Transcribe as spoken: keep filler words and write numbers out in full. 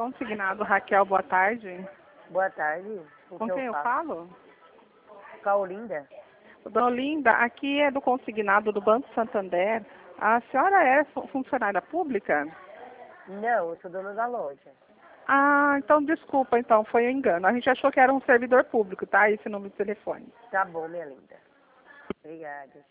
Consignado Raquel, boa tarde. Boa tarde. O Com que quem eu faço? falo? Com a Olinda? Dona Olinda, aqui é do consignado do Banco Santander. A senhora é fu- funcionária pública? Não, eu sou dona da loja. Ah, então desculpa, então, foi um engano. A gente achou que era um servidor público, tá? Esse número de telefone. Tá bom, minha linda. Obrigada.